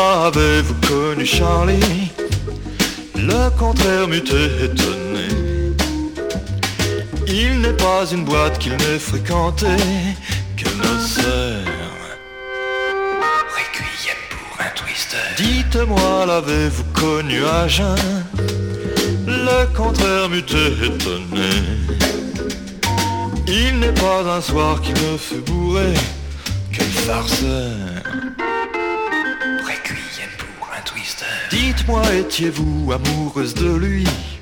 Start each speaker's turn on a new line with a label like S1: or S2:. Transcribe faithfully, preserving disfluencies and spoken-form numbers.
S1: avez-vous connu Charlie? Le contraire m'eût étonné. Il n'est pas une boîte qu'il n'ait fréquentée que nos sœurs.
S2: Requiem pour un twister.
S1: Dites-moi, l'avez-vous connu à jeun? Le contraire m'eût étonné. Il n'est pas un soir qui me fait bourrer. Quelle farceur.
S2: Requiem pour un twister.
S1: Dites-moi, étiez-vous amoureuse de lui?